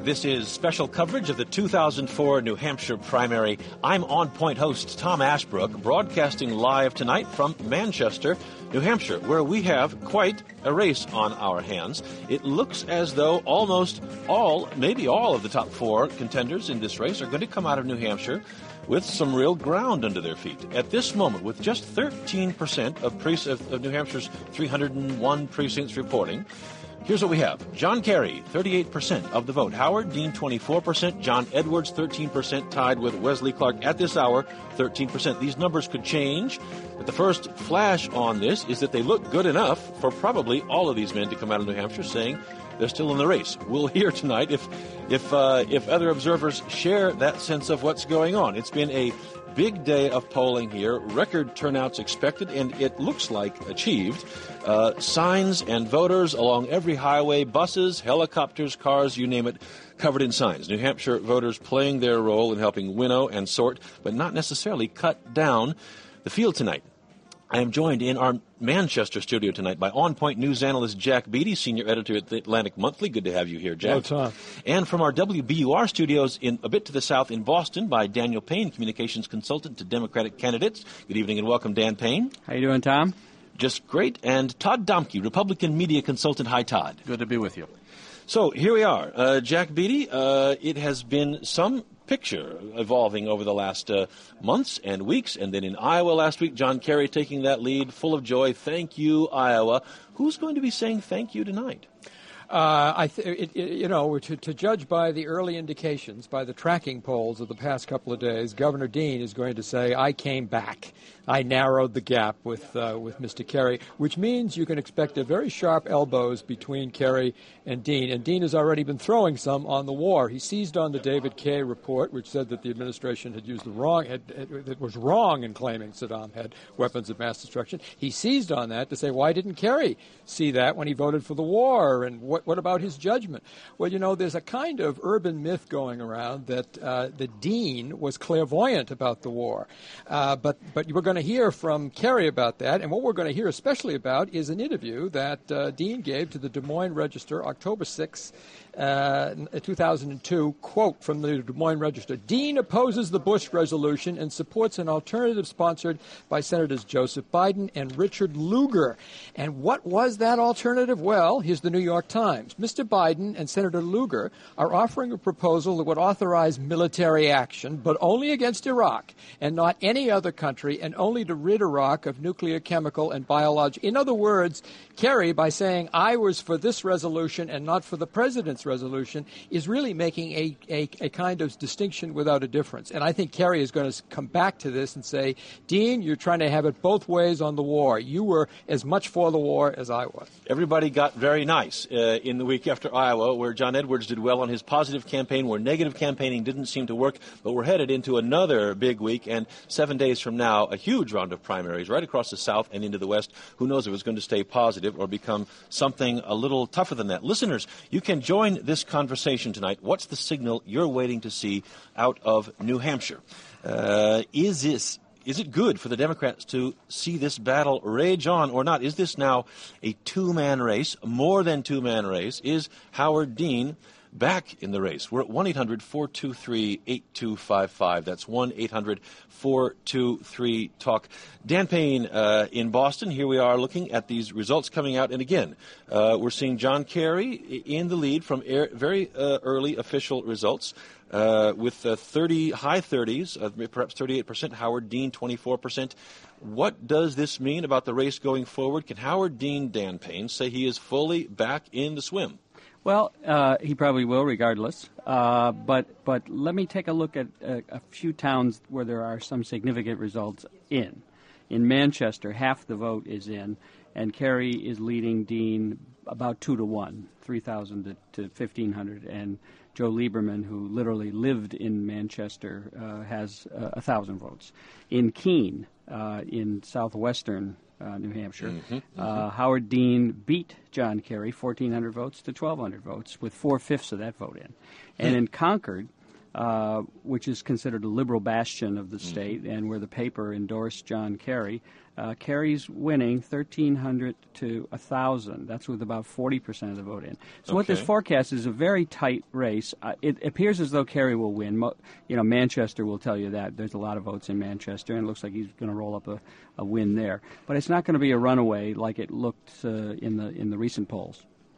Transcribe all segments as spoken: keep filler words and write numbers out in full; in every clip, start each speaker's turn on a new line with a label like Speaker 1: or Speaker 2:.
Speaker 1: This is special coverage of the two thousand four New Hampshire primary. I'm On Point host Tom Ashbrook, broadcasting live tonight from Manchester, New Hampshire, where we have quite a race on our hands. It looks as though almost all, maybe all of the top four contenders in this race are going to come out of New Hampshire with some real ground under their feet. At this moment, with just thirteen percent of, pre- of New Hampshire's three hundred one precincts reporting, here's what we have. John Kerry, thirty-eight percent of the vote. Howard Dean, twenty-four percent. John Edwards, thirteen percent, tied with Wesley Clark at this hour, thirteen percent. These numbers could change, but the first flash on this is that they look good enough for probably all of these men to come out of New Hampshire saying they're still in the race. We'll hear tonight if if uh, if other observers share that sense of what's going on. It's been a big day of polling here, record turnouts expected, and it looks like achieved. Uh, signs and voters along every highway, buses, helicopters, cars, you name it, covered in signs. New Hampshire voters playing their role in helping winnow and sort, but not necessarily cut down the field tonight. I am joined in our Manchester studio tonight by On Point News analyst Jack Beatty, senior editor at the Atlantic Monthly. Good to have you here, Jack.
Speaker 2: Hello, Tom.
Speaker 1: And from our W B U R studios in a bit to the south in Boston by Daniel Payne, communications consultant to Democratic candidates. Good evening and welcome, Dan Payne.
Speaker 3: How you doing, Tom?
Speaker 1: Just great. And Todd Domke, Republican media consultant. Hi, Todd.
Speaker 4: Good to be with you.
Speaker 1: So here we are. Uh, Jack Beatty, uh, it has been some picture evolving over the last uh, months and weeks, and then in Iowa last week, John Kerry taking that lead, full of joy. Thank you, Iowa. Who's going to be saying thank you tonight?
Speaker 2: Uh, I th- it, it, you know, to, to judge by the early indications, by the tracking polls of the past couple of days, Governor Dean is going to say, I came back. I narrowed the gap with uh, with Mister Kerry, which means you can expect a very sharp elbows between Kerry and Dean. And Dean has already been throwing some on the war. He seized on the David Kaye report, which said that the administration had used the wrong, had, had, it was wrong in claiming Saddam had weapons of mass destruction. He seized on that to say, why didn't Kerry see that when he voted for the war? And what, what about his judgment? Well, you know, there's a kind of urban myth going around that uh, the Dean was clairvoyant about the war. Uh, but, but we're going to hear from Kerry about that, and what we're going to hear especially about is an interview that uh, Dean gave to the Des Moines Register October sixth, uh, two thousand two, quote from the Des Moines Register, Dean opposes the Bush resolution and supports an alternative sponsored by Senators Joseph Biden and Richard Lugar. And what was that alternative? Well, here's the New York Times. Mister Biden and Senator Lugar are offering a proposal that would authorize military action, but only against Iraq and not any other country, and only to rid Iraq of nuclear, chemical, and biological. In other words, Kerry, by saying I was for this resolution and not for the president's resolution, is really making a, a, a kind of distinction without a difference. And I think Kerry is going to come back to this and say, Dean, you're trying to have it both ways on the war. You were as much for the war as I was.
Speaker 1: Everybody got very nice uh, in the week after Iowa, where John Edwards did well on his positive campaign, where negative campaigning didn't seem to work. But we're headed into another big week, and seven days from now, a huge round of primaries right across the South and into the West. Who knows if it's going to stay positive or become something a little tougher than that. Listeners, you can join this conversation tonight. What's the signal you're waiting to see out of New Hampshire? Uh, is this Is it good for the Democrats to see this battle rage on or not? Is this now a two-man race, more than two-man race? Is Howard Dean back in the race? We're at one eight hundred four two three eight two five five. That's one eight hundred four two three talk. Dan Payne uh, in Boston. Here we are looking at these results coming out. And again, uh, we're seeing John Kerry in the lead from air, very uh, early official results. Uh, with uh, thirty high thirties, uh, perhaps thirty-eight percent. Howard Dean, twenty-four percent. What does this mean about the race going forward? Can Howard Dean, Dan Payne, say he is fully back in the swim?
Speaker 3: Well, uh, he probably will, regardless. Uh, but but let me take a look at a, a few towns where there are some significant results in. In Manchester, half the vote is in, and Kerry is leading Dean about two to one, three thousand to, to fifteen hundred, and Joe Lieberman, who literally lived in Manchester, uh, has uh, one thousand votes. In Keene, uh, in southwestern uh, New Hampshire, mm-hmm, mm-hmm. Uh, Howard Dean beat John Kerry, fourteen hundred votes to twelve hundred votes, with four-fifths of that vote in. And in Concord, uh, which is considered a liberal bastion of the state, mm-hmm. and where the paper endorsed John Kerry. Uh, Kerry's winning thirteen hundred to one thousand. That's with about forty percent of the vote in. So
Speaker 1: okay.
Speaker 3: what this forecast is a very tight race. Uh, it appears as though Kerry will win. Mo- you know, Manchester will tell you that. There's a lot of votes in Manchester, and it looks like he's going to roll up a, a win there. But it's not going to be a runaway like it looked uh, in the in the recent polls.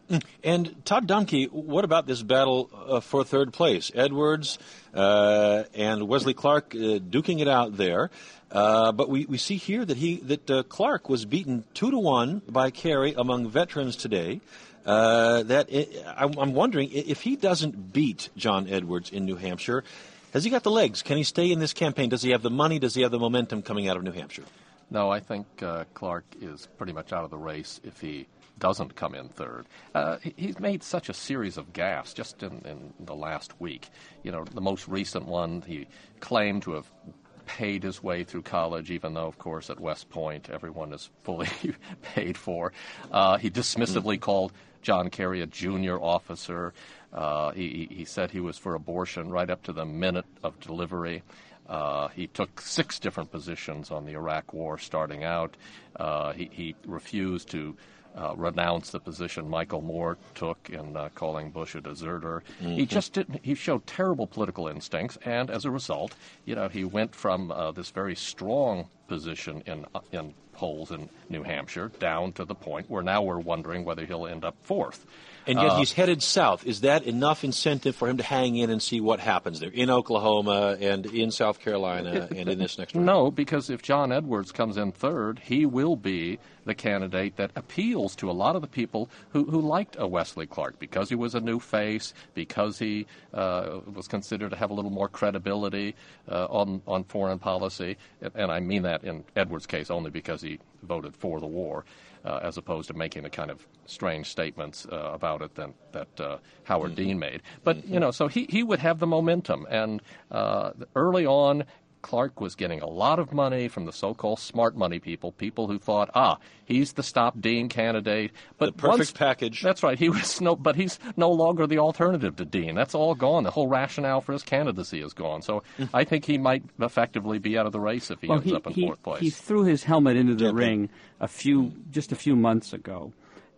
Speaker 1: And Todd Domke, what about this battle uh, for third place? Edwards uh, and Wesley Clark uh, duking it out there. Uh, but we, we see here that he that uh, Clark was beaten two to one by Kerry among veterans today. Uh, that it, I'm, I'm wondering if he doesn't beat John Edwards in New Hampshire, has he got the legs? Can he stay in this campaign? Does he have the money? Does he have the momentum coming out of New Hampshire?
Speaker 4: No, I think uh, Clark is pretty much out of the race if he doesn't come in third. Uh, he's made such a series of gaffes just in, in the last week. You know, the most recent one, he claimed to have paid his way through college, even though, of course, at West Point, everyone is fully paid for. Uh, he dismissively mm. called John Kerry a junior officer. Uh, he, he said he was for abortion right up to the minute of delivery. Uh, he took six different positions on the Iraq War starting out. Uh, he, he refused to Uh, renounce the position Michael Moore took in uh, calling Bush a deserter. Mm-hmm. He just didn't. He showed terrible political instincts, and as a result, you know, he went from uh, this very strong position in uh, in polls in New Hampshire down to the point where now we're wondering whether he'll end up fourth.
Speaker 1: And yet
Speaker 4: uh,
Speaker 1: he's headed south. Is that enough incentive for him to hang in and see what happens there in Oklahoma and in South Carolina it, and in this next round?
Speaker 4: No, because if John Edwards comes in third, he will be the candidate that appeals to a lot of the people who, who liked a Wesley Clark because he was a new face, because he uh, was considered to have a little more credibility uh, on, on foreign policy. And I mean that in Edwards' case only because he voted for the war. Uh, as opposed to making the kind of strange statements uh, about it that, that uh, Howard mm-hmm. Dean made. But, mm-hmm. you know, so he, he would have the momentum. And uh, early on, Clark was getting a lot of money from the so-called smart money people, people who thought, ah, he's the stop Dean candidate. But
Speaker 1: the perfect
Speaker 4: once,
Speaker 1: package.
Speaker 4: That's right. He was no, but he's no longer the alternative to Dean. That's all gone. The whole rationale for his candidacy is gone. So I think he might effectively be out of the race if he
Speaker 3: well,
Speaker 4: ends
Speaker 3: he,
Speaker 4: up in
Speaker 3: he,
Speaker 4: fourth place.
Speaker 3: He threw his helmet into the
Speaker 1: yeah,
Speaker 3: ring a few, just a few months ago.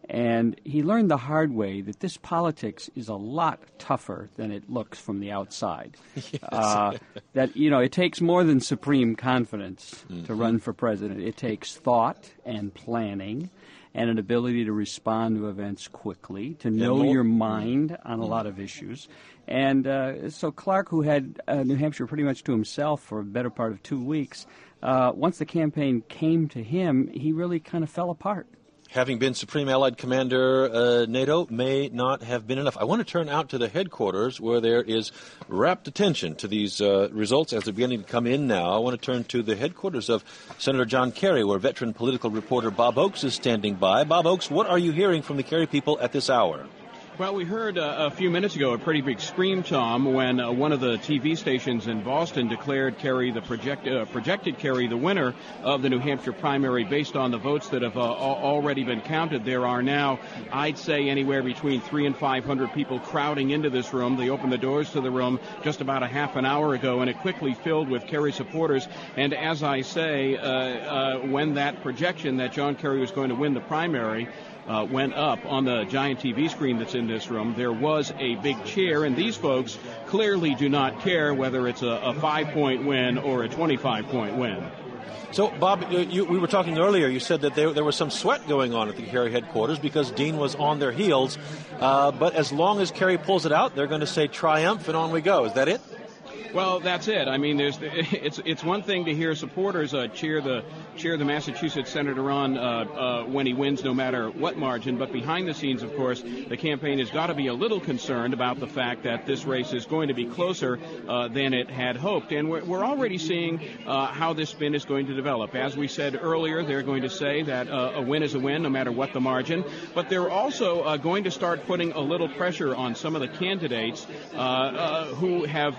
Speaker 3: And he learned the hard way that this politics is a lot tougher than it looks from the outside. Yes. Uh, that, you know, it takes more than supreme confidence mm-hmm. to run for president. It takes thought and planning and an ability to respond to events quickly, to know more, your mind on a mm-hmm. lot of issues. And uh, so Clark, who had uh, New Hampshire pretty much to himself for a better part of two weeks, uh, once the campaign came to him, he really kind of fell apart.
Speaker 1: Having been Supreme Allied Commander, uh, NATO may not have been enough. I want to turn out to the headquarters where there is rapt attention to these uh, results as they're beginning to come in now. I want to turn to the headquarters of Senator John Kerry, where veteran political reporter Bob Oakes is standing by. Bob Oakes, what are you hearing from the Kerry people at this hour?
Speaker 5: Well, we heard uh, a few minutes ago a pretty big scream, Tom, when uh, one of the T V stations in Boston declared Kerry the project, uh, projected Kerry the winner of the New Hampshire primary based on the votes that have uh, already been counted. There are now, I'd say, anywhere between three and five hundred people crowding into this room. They opened the doors to the room just about a half an hour ago, and it quickly filled with Kerry supporters. And as I say, uh, uh, when that projection that John Kerry was going to win the primary Uh, went up on the giant T V screen that's in this room, there was a big cheer, and these folks clearly do not care whether it's a, a five-point win or a twenty-five point win.
Speaker 1: So, Bob, you, we were talking earlier. You said that there, there was some sweat going on at the Kerry headquarters because Dean was on their heels. Uh, but as long as Kerry pulls it out, they're going to say triumph, and on we go. Is that it?
Speaker 5: Well, that's it. I mean, there's it's it's one thing to hear supporters uh, cheer the cheer the Massachusetts senator on uh, uh, when he wins, no matter what margin. But behind the scenes, of course, the campaign has got to be a little concerned about the fact that this race is going to be closer uh, than it had hoped. And we're, we're already seeing uh, how this spin is going to develop. As we said earlier, they're going to say that uh, a win is a win, no matter what the margin. But they're also uh, going to start putting a little pressure on some of the candidates uh, uh, who have uh,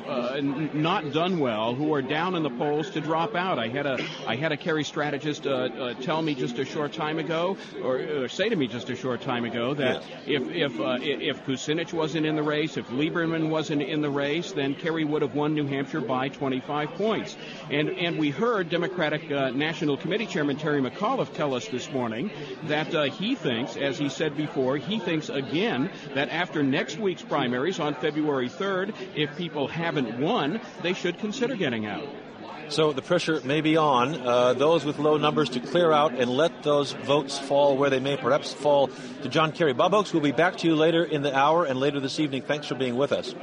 Speaker 5: n- not done well, who are down in the polls, to drop out. I had a I had a Kerry strategist uh, uh, tell me just a short time ago, or, or say to me just a short time ago, that if if uh, if Kucinich wasn't in the race, if Lieberman wasn't in the race, then Kerry would have won New Hampshire by twenty-five points. And and we heard Democratic uh, National Committee Chairman Terry McAuliffe tell us this morning that uh, he thinks, as he said before, he thinks again that after next week's primaries on February third, if people haven't won, they should consider getting out.
Speaker 1: So the pressure may be on uh, those with low numbers to clear out and let those votes fall where they may, perhaps fall to John Kerry. Bob Oakes, we'll be back to you later in the hour and later this evening. Thanks for being with us.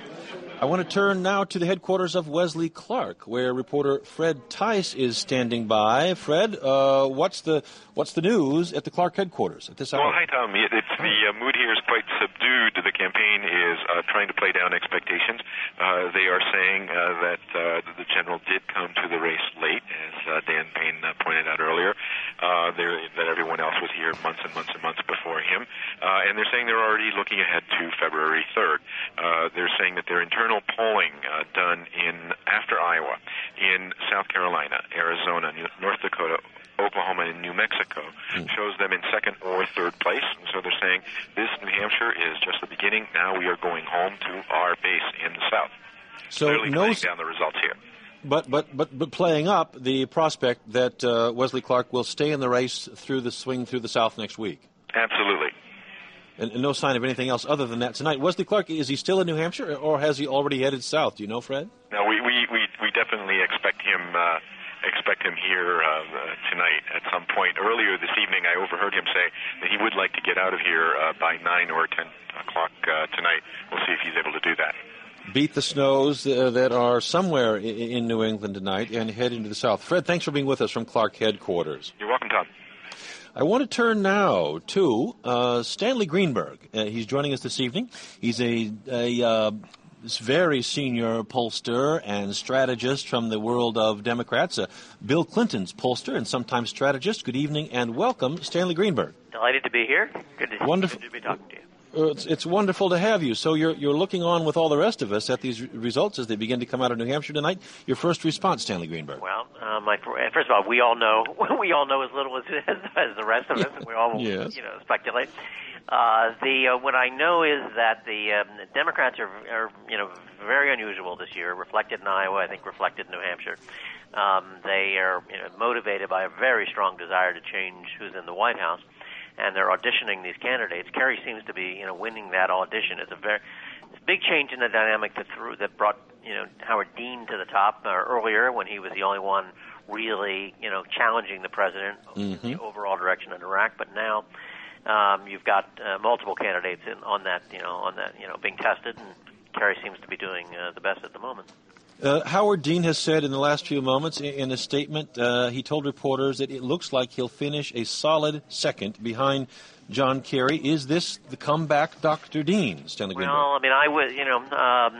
Speaker 1: I want to turn now to the headquarters of Wesley Clark, where reporter Fred Tice is standing by. Fred, uh, what's the what's the news at the Clark headquarters at this hour?
Speaker 6: Well, hi, Tom. It's the uh, mood here is quite subdued. The campaign is uh, trying to play down expectations. Uh, they are saying uh, that uh, the general did come to the race late, as uh, Dan Payne uh, pointed out earlier. Uh, that everyone else was here months and months and months before him, uh, and they're saying they're already looking ahead to February third. Uh, they're saying that their internal polling uh, done in after Iowa, in South Carolina, Arizona, New, North Dakota, Oklahoma, and New Mexico mm. shows them in second or third place. And so they're saying this New Hampshire is just the beginning. Now we are going home to our base in the South.
Speaker 1: So
Speaker 6: clearly
Speaker 1: no,
Speaker 6: playing down the results here.
Speaker 1: But but but but playing up the prospect that uh, Wesley Clark will stay in the race through the swing through the South next week.
Speaker 6: Absolutely.
Speaker 1: And, and no sign of anything else other than that tonight. Wesley Clark, is he still in New Hampshire, or has he already headed south? Do you know, Fred?
Speaker 6: No, we we, we, we definitely expect him uh, expect him here uh, uh, tonight at some point. Earlier this evening, I overheard him say that he would like to get out of here uh, by nine or ten o'clock uh, tonight. We'll see if he's able to do that.
Speaker 1: Beat the snows uh, that are somewhere in, in New England tonight and head into the South. Fred, thanks for being with us from Clark headquarters.
Speaker 6: You're welcome, Tom.
Speaker 1: I want to turn now to uh, Stanley Greenberg. Uh, he's joining us this evening. He's a, a uh, very senior pollster and strategist from the world of Democrats, uh, Bill Clinton's pollster and sometimes strategist. Good evening and welcome, Stanley Greenberg.
Speaker 7: Delighted to be here. Good to,
Speaker 1: Wonderful.
Speaker 7: Good to be talking to you.
Speaker 1: Uh, it's, it's wonderful to have you. So you're you're looking on with all the rest of us at these results as they begin to come out of New Hampshire tonight. Your first response, Stanley Greenberg.
Speaker 7: Well, uh, my first of all, we all know we all know as little as, as the rest of us, and we all
Speaker 1: yes.
Speaker 7: you know speculate. Uh, the uh, what I know is that the um, Democrats are, are you know very unusual this year. Reflected in Iowa, I think reflected in New Hampshire. Um, they are you know, motivated by a very strong desire to change who's in the White House. And they're auditioning these candidates. Kerry seems to be, you know, winning that audition. It's a very it's a big change in the dynamic that threw that brought, you know, Howard Dean to the top uh, earlier when he was the only one really, you know, challenging the president
Speaker 1: mm-hmm.
Speaker 7: in the overall direction in Iraq. But now um, you've got uh, multiple candidates in, on that, you know, on that, you know, being tested, and Kerry seems to be doing uh, the best at the moment.
Speaker 1: Uh, Howard Dean has said in the last few moments in, in a statement, uh, he told reporters that it looks like he'll finish a solid second behind John Kerry. Is this the comeback Doctor Dean, Stanley Greenberg?
Speaker 7: Well, I mean, I was, you know, um,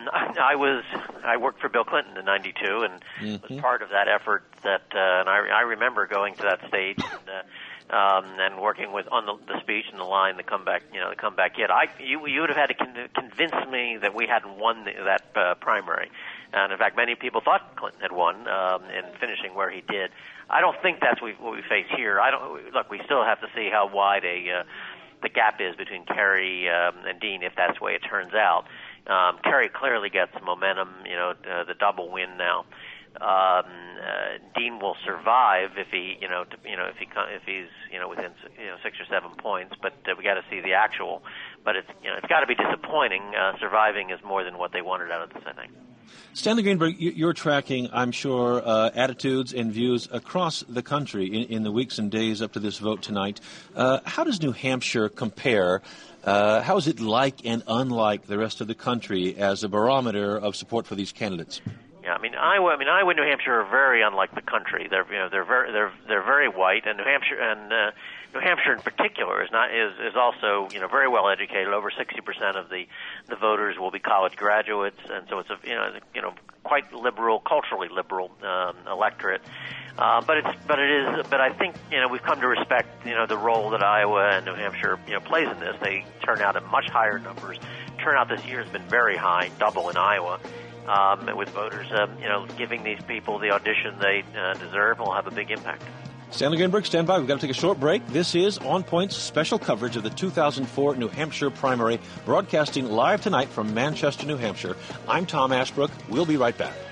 Speaker 7: I was, I worked for Bill Clinton in ninety-two and
Speaker 1: mm-hmm.
Speaker 7: was part of that effort that, uh, and I, I remember going to that stage and, uh, um, and working with on the, the speech and the line, the comeback, you know, the comeback kid. I, you, you would have had to con- convince me that we hadn't won the, that uh, primary. And in fact, many people thought Clinton had won um, in finishing where he did. I don't think that's what we, what we face here. I don't look. We still have to see how wide a uh, the gap is between Kerry um, and Dean, if that's the way it turns out. Um, Kerry clearly gets momentum. You know, uh, the double win now. Um, uh, Dean will survive if he, you know, to, you know, if he if he's, you know, within you know six or seven points. But uh, we got to see the actual. But it's, you know, it's got to be disappointing. Uh, surviving is more than what they wanted out of this, I think.
Speaker 1: Stanley Greenberg, you're tracking, I'm sure, uh, attitudes and views across the country in, in the weeks and days up to this vote tonight. Uh, how does New Hampshire compare? Uh, how is it like and unlike the rest of the country as a barometer of support for these candidates?
Speaker 7: Yeah, I mean Iowa. I mean Iowa and New Hampshire are very unlike the country. They're you know they're very they're they're very white, and New Hampshire and uh, New Hampshire in particular is not is is also you know very well educated. Over sixty percent of the the voters will be college graduates, and so it's a you know you know quite liberal, culturally liberal um, electorate. Uh, but it's but it is but I think you know we've come to respect you know the role that Iowa and New Hampshire you know plays in this. They turn out at much higher numbers. Turnout this year has been very high, double in Iowa. um, with voters, um, you know, giving these people the audition they uh, deserve will have a big impact.
Speaker 1: Stanley Greenberg, stand by. We've got to take a short break. This is On Point's special coverage of the two thousand four New Hampshire primary, broadcasting live tonight from Manchester, New Hampshire. I'm Tom Ashbrook. We'll be right back.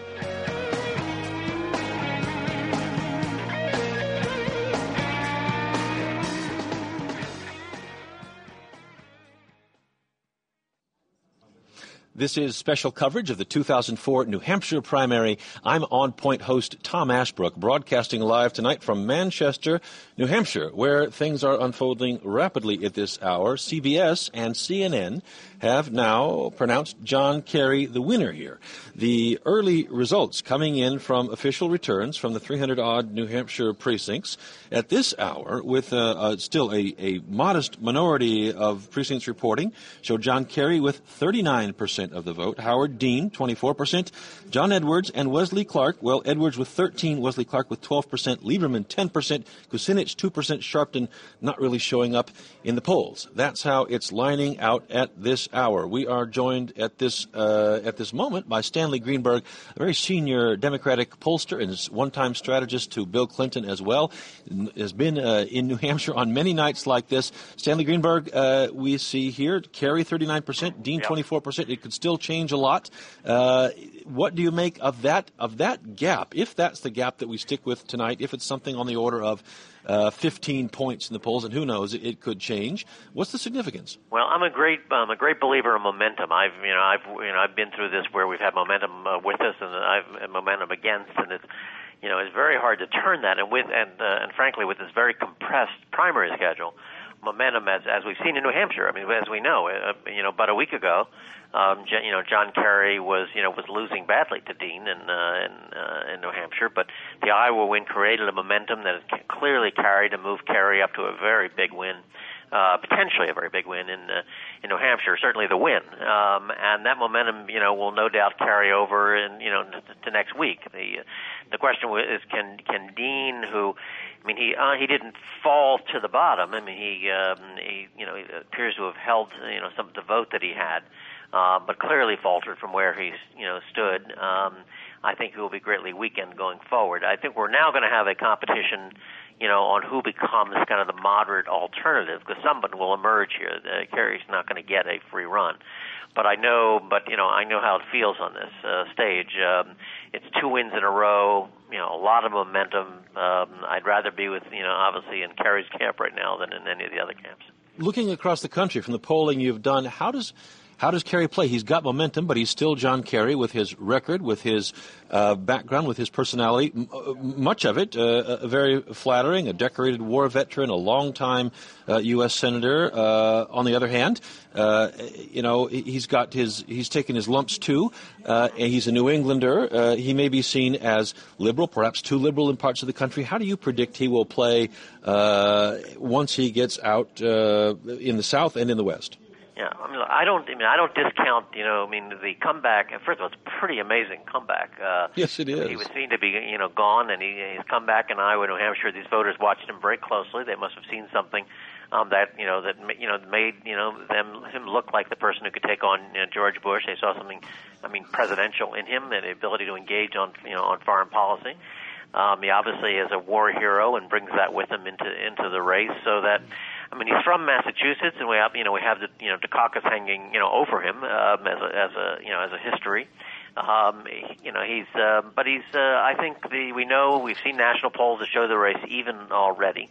Speaker 1: This is special coverage of the two thousand four New Hampshire primary. I'm On Point host Tom Ashbrook, broadcasting live tonight from Manchester, New Hampshire, where things are unfolding rapidly at this hour. C B S and C N N have now pronounced John Kerry the winner here. The early results coming in from official returns from the three hundred odd New Hampshire precincts at this hour, with uh, uh, still a, a modest minority of precincts reporting, show John Kerry with thirty-nine percent of the vote, Howard Dean, twenty-four percent, John Edwards and Wesley Clark, well, Edwards with thirteen, Wesley Clark with twelve percent, Lieberman ten percent, Kucinich two percent, Sharpton not really showing up in the polls. That's how it's lining out at this hour. We are joined at this uh, at this moment by Stanley Greenberg, a very senior Democratic pollster and one-time strategist to Bill Clinton as well, has been uh, in New Hampshire on many nights like this. Stanley Greenberg, uh, we see here, Kerry thirty-nine percent, Dean twenty-four percent. It could still change a lot. Uh, what do you make of that of that gap, if that's the gap that we stick with tonight, if it's something on the order of uh, fifteen points in the polls, and who knows, it, it could change. What's the significance?
Speaker 7: Well, I'm a great I'm a great believer in momentum. I've you know I've you know I've been through this where we've had momentum uh, with us and I've had momentum against, and it's you know it's very hard to turn that. And with and uh, and frankly, with this very compressed primary schedule, momentum as as we've seen in New Hampshire. I mean, as we know, uh, you know, about a week ago, um, you know, John Kerry was you know was losing badly to Dean in uh, in, uh, in New Hampshire, but the Iowa win created a momentum that has clearly carried and moved Kerry up to a very big win. Uh, potentially a very big win in uh, in New Hampshire, certainly the win, um, and that momentum, you know, will no doubt carry over, in, you know, to, to next week. The the question is, can can Dean, who, I mean, he uh, he didn't fall to the bottom. I mean, he um, he you know he appears to have held you know some of the vote that he had, uh, but clearly faltered from where he's you know stood. Um, I think he will be greatly weakened going forward. I think we're now going to have a competition, you know, on who becomes kind of the moderate alternative, because someone will emerge here. Uh, Kerry's not going to get a free run. But I know, but, you know, I know how it feels on this uh, stage. Um, it's two wins in a row, you know, a lot of momentum. Um, I'd rather be with, you know, obviously in Kerry's camp right now than in any of the other camps.
Speaker 1: Looking across the country from the polling you've done, how does How does Kerry play? He's got momentum, but he's still John Kerry with his record, with his uh, background, with his personality. M- much of it uh, very flattering, a decorated war veteran, a longtime uh, U S senator. Uh, on the other hand, uh, you know, he's got his, he's taken his lumps too. Uh, and he's a New Englander. Uh, he may be seen as liberal, perhaps too liberal in parts of the country. How do you predict he will play uh, once he gets out uh, in the South and in the West?
Speaker 7: Yeah, I mean, I don't. I mean, I don't discount. You know, I mean, the comeback. First of all, it's a pretty amazing comeback. Uh,
Speaker 1: yes, it is.
Speaker 7: He was seen to be, you know, gone, and he, he's come back in Iowa, New Hampshire. These voters watched him very closely. They must have seen something um, that, you know, that you know made you know them him look like the person who could take on you know, George Bush. They saw something, I mean, presidential in him, and the ability to engage on, you know, on foreign policy. Um, he obviously is a war hero and brings that with him into into the race, so that. I mean, he's from Massachusetts, and we have, you know, we have the, you know, Dukakis hanging, you know, over him um, as a, as a, you know, as a history. Um, you know, he's, uh, but he's. Uh, I think the we know we've seen national polls that show the race even already.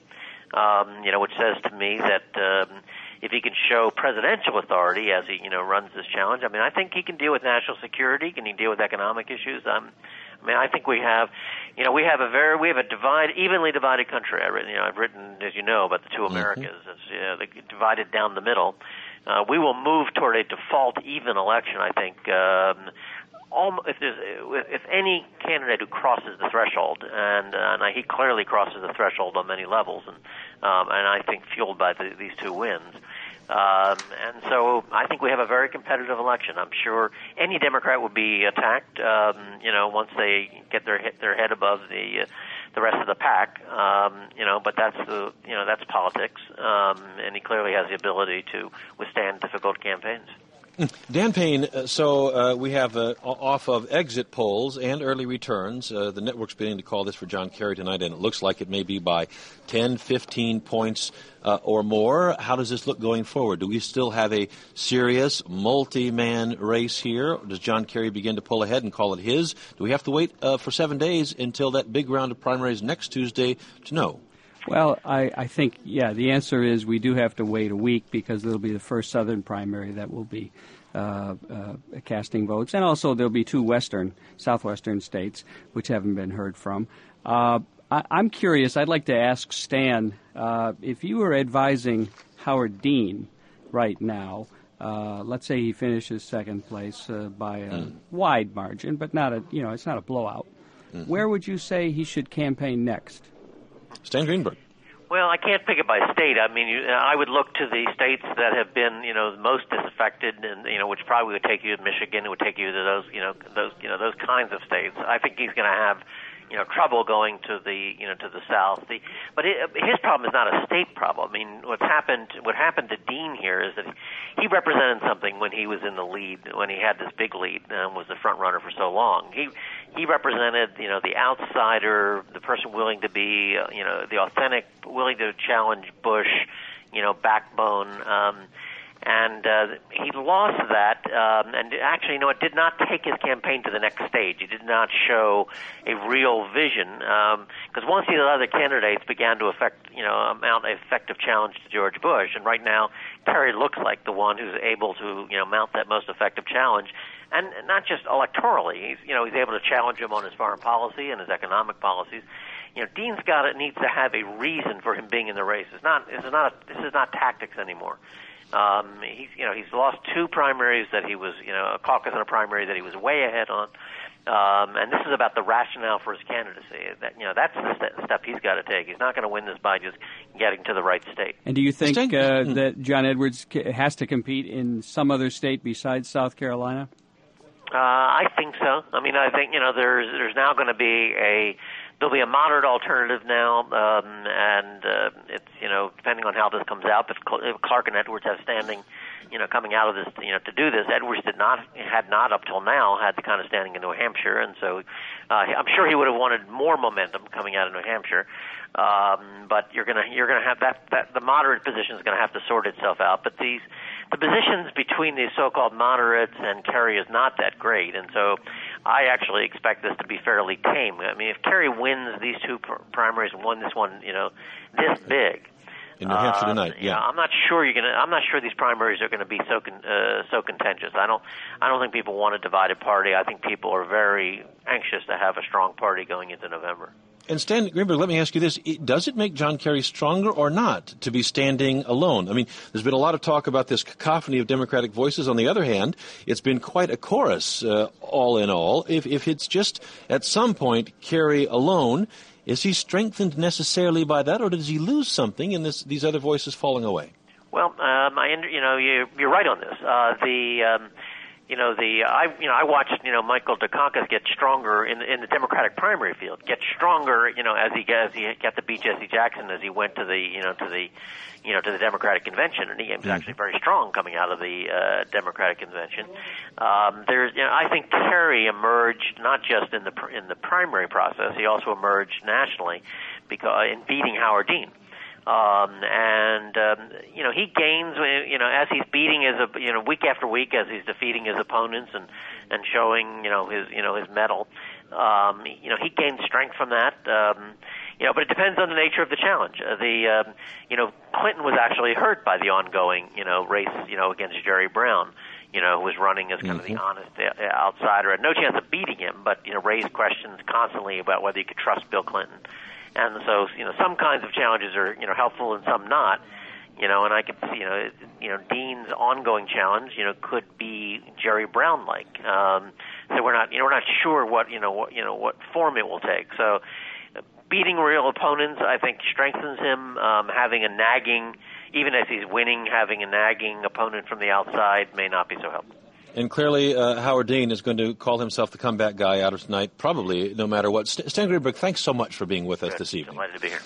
Speaker 7: Um, you know, which says to me that um, if he can show presidential authority as he, you know, runs this challenge, I mean, I think he can deal with national security. Can he deal with economic issues? Um, I mean, I think we have, you know, we have a very, we have a divide, evenly divided country. I've written, you know, I've written, as you know, about the two Americas. Mm-hmm. It's, you know, they're divided down the middle. Uh, we will move toward a default even election, I think. Um, almost, if there's, if any candidate who crosses the threshold, and, uh, and he clearly crosses the threshold on many levels, and um, and I think fueled by the, these two wins. Um, and so I think we have a very competitive election. I'm sure any Democrat would be attacked, um, you know, once they get their their head above the uh, the rest of the pack. Um, you know, but that's the you know that's politics, um, and he clearly has the ability to withstand difficult campaigns.
Speaker 1: Dan Payne, uh, so uh, we have uh, off of exit polls and early returns. Uh, the network's beginning to call this for John Kerry tonight, and it looks like it may be by ten, fifteen points uh, or more. How does this look going forward? Do we still have a serious multi-man race here? Or does John Kerry begin to pull ahead and call it his? Do we have to wait uh, for seven days until that big round of primaries next Tuesday to know?
Speaker 3: Well, I, I think, yeah, the answer is we do have to wait a week because it'll be the first Southern primary that will be uh, uh, casting votes. And also there'll be two Western, Southwestern states which haven't been heard from. Uh, I, I'm curious, I'd like to ask Stan, uh, if you were advising Howard Dean right now, uh, let's say he finishes second place uh, by a mm. wide margin, but not a, you know, it's not a blowout. Mm-hmm. Where would you say he should campaign next?
Speaker 1: Stan Greenberg.
Speaker 7: Well, I can't pick it by state. I mean, you, I would look to the states that have been, you know, most disaffected, and you know, which probably would take you to Michigan. It would take you to those, you know, those, you know, those kinds of states. I think he's going to have, you know, trouble going to the, you know, to the south. The, but it, his problem is not a state problem. I mean, what's happened, what happened to Dean here is that he represented something when he was in the lead, when he had this big lead and was the front runner for so long. He he represented, you know, the outsider, the person willing to be, uh, you know, the authentic, willing to challenge Bush, you know, backbone. Um, And uh, he lost that, um, and actually, you know, it did not take his campaign to the next stage. He did not show a real vision, because um, once the other candidates began to affect, you know, mount an effective challenge to George Bush, and right now, Kerry looks like the one who's able to, you know, mount that most effective challenge, and not just electorally. He's, you know, he's able to challenge him on his foreign policy and his economic policies. You know, Dean's got it needs to have a reason for him being in the race. It's not. This is not. A, this is not tactics anymore. Um, he's, you know, he's lost two primaries that he was, you know, a caucus and a primary that he was way ahead on, um, and this is about the rationale for his candidacy. That, you know, that's the st- step he's got to take. He's not going to win this by just getting to the right state.
Speaker 3: And do you think uh, that John Edwards has to compete in some other state besides South Carolina?
Speaker 7: Uh, I think so. I mean, I think, you know, there's there's now going to be a There'll be a moderate alternative now, um, and uh, it's, you know, depending on how this comes out. But if Clark and Edwards have standing, you know, coming out of this, you know, to do this, Edwards did not had not up till now had the kind of standing in New Hampshire, and so uh, I'm sure he would have wanted more momentum coming out of New Hampshire. Um, but you're gonna you're gonna have that, that the moderate position is going to have to sort itself out. But these the positions between these so-called moderates and Kerry is not that great, and so I actually expect this to be fairly tame. I mean, if Kerry wins these two pr- primaries and won this one, you know, this big
Speaker 1: in New Hampshire
Speaker 7: uh,
Speaker 1: tonight, yeah,
Speaker 7: you know, I'm not sure you're gonna. I'm not sure these primaries are going to be so con- uh, so contentious. I don't. I don't think people want a divided party. I think people are very anxious to have a strong party going into November.
Speaker 1: And Stan Greenberg, let me ask you this. Does it make John Kerry stronger or not to be standing alone? I mean, there's been a lot of talk about this cacophony of Democratic voices. On the other hand, it's been quite a chorus, uh, all in all. If, if it's just at some point Kerry alone, is he strengthened necessarily by that, or does he lose something in this, these other voices falling away?
Speaker 7: Well, um, I, you know, you're, you're right on this. Uh, the... Um, You know the I you know I watched you know Michael Dukakis get stronger in in the Democratic primary field, get stronger you know as he as he got to beat Jesse Jackson as he went to the you know to the you know to the Democratic convention, and he was actually very strong coming out of the uh, Democratic convention. Um, there's you know I think Kerry emerged not just in the in the primary process, he also emerged nationally because in beating Howard Dean. Um, and, um, you know, he gains, you know, as he's beating his, you know, week after week as he's defeating his opponents and, and showing, you know, his, you know, his mettle. Um, you know, he gains strength from that. Um, you know, but it depends on the nature of the challenge. Uh, the, um, you know, Clinton was actually hurt by the ongoing, you know, race, you know, against Jerry Brown, you know, who was running as kind mm-hmm. of the honest outsider. Had no chance of beating him, but, you know, raised questions constantly about whether you could trust Bill Clinton. And so, you know, some kinds of challenges are, you know, helpful and some not. You know, and I could see, you know, you know, Dean's ongoing challenge, you know, could be Jerry Brown-like. Um, so we're not, you know, we're not sure what, you know, what, you know, what form it will take. So, beating real opponents, I think, strengthens him. Um, having a nagging, even as he's winning, having a nagging opponent from the outside may not be so helpful.
Speaker 1: And clearly, uh, Howard Dean is going to call himself the comeback guy out of tonight, probably no matter what. St- Stan Greenberg, thanks so much for being with us
Speaker 7: Good.
Speaker 1: this evening.
Speaker 7: Delighted to be here.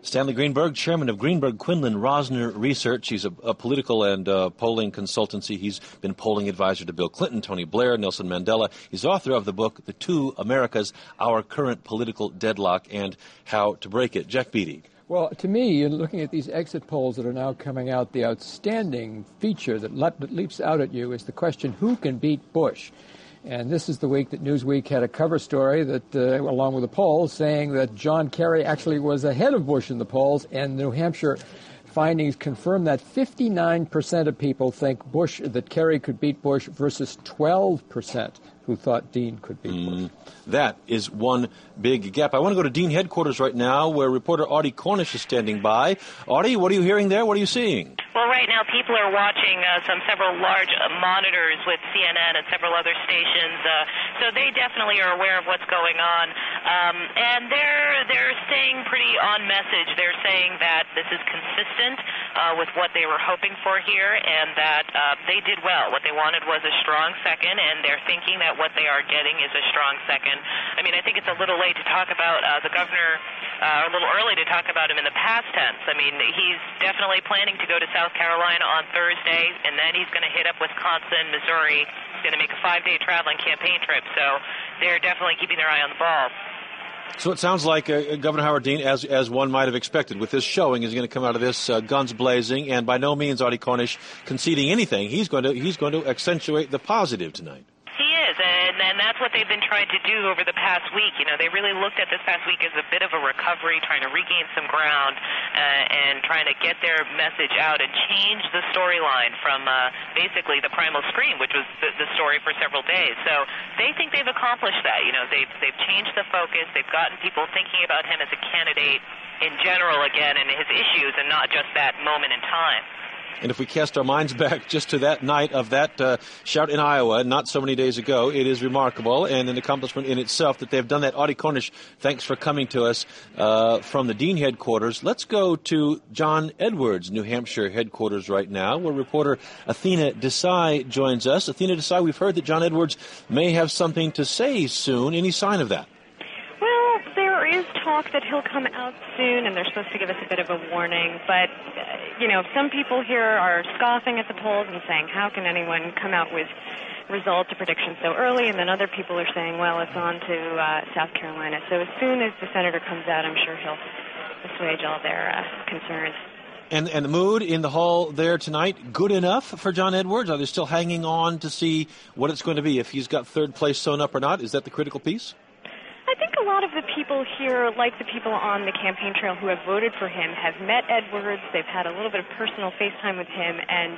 Speaker 1: Stanley Greenberg, chairman of Greenberg Quinlan Rosner Research. He's a, a political and uh, polling consultancy. He's been polling advisor to Bill Clinton, Tony Blair, Nelson Mandela. He's author of the book, The Two Americas, Our Current Political Deadlock and How to Break It. Jack Beatty.
Speaker 2: Well, to me, in looking at these exit polls that are now coming out, the outstanding feature that, le- that leaps out at you is the question, who can beat Bush? And this is the week that Newsweek had a cover story that, uh, along with the polls, saying that John Kerry actually was ahead of Bush in the polls, and New Hampshire findings confirm that fifty-nine percent of people think Bush, that Kerry could beat Bush versus twelve percent who thought Dean could beat mm, Bush.
Speaker 1: That is one big gap. I want to go to Dean headquarters right now, where reporter Audie Cornish is standing by. Audie, what are you hearing there? What are you seeing?
Speaker 8: Well, right now people are watching uh, some several large uh, monitors with C N N and several other stations, uh, so they definitely are aware of what's going on, um, and they're they're staying pretty on message. They're saying that this is consistent uh, with what they were hoping for here, and that uh, they did well. What they wanted was a strong second, and they're thinking that what they are getting is a strong second. I mean, I think it's a little late to talk about uh, the governor, uh, a little early to talk about him in the past tense. I mean, he's definitely planning to go to South Carolina on Thursday, and then he's going to hit up Wisconsin, Missouri. He's going to make a five-day traveling campaign trip, so they're definitely keeping their eye on the ball.
Speaker 1: So it sounds like uh, Governor Howard Dean, as as one might have expected, with this showing, is going to come out of this uh, guns blazing, and by no means Audie Cornish conceding anything. He's going to he's going to accentuate the positive tonight.
Speaker 8: He is, and, and that's what they've been trying to do over the past week. You know, they really looked at this past week as a bit of a recovery, trying to regain some ground uh, and trying to get their message out and change the storyline from uh, basically the primal scream, which was the, the story for several days. So they think they've accomplished that. You know, they've, they've changed the focus. They've gotten people thinking about him as a candidate in general again and his issues and not just that moment in time.
Speaker 1: And if we cast our minds back just to that night of that uh, shout in Iowa, not so many days ago, it is remarkable and an accomplishment in itself that they've done that. Audie Cornish, thanks for coming to us uh, from the Dean headquarters. Let's go to John Edwards, New Hampshire headquarters right now, where reporter Athena Desai joins us. Athena Desai, we've heard that John Edwards may have something to say soon. Any sign of that?
Speaker 9: Well, there is talk that he'll come out soon, and they're supposed to give us a bit of a warning. But, uh, you know, some people here are scoffing at the polls and saying, how can anyone come out with results or predictions so early? And then other people are saying, well, it's on to uh, South Carolina. So as soon as the senator comes out, I'm sure he'll assuage all their uh, concerns.
Speaker 1: And, and the mood in the hall there tonight, good enough for John Edwards? Are they still hanging on to see what it's going to be, if he's got third place sewn up or not? Is that the critical piece?
Speaker 9: I think a lot of the people here, like the people on the campaign trail who have voted for him, have met Edwards. They've had a little bit of personal FaceTime with him, and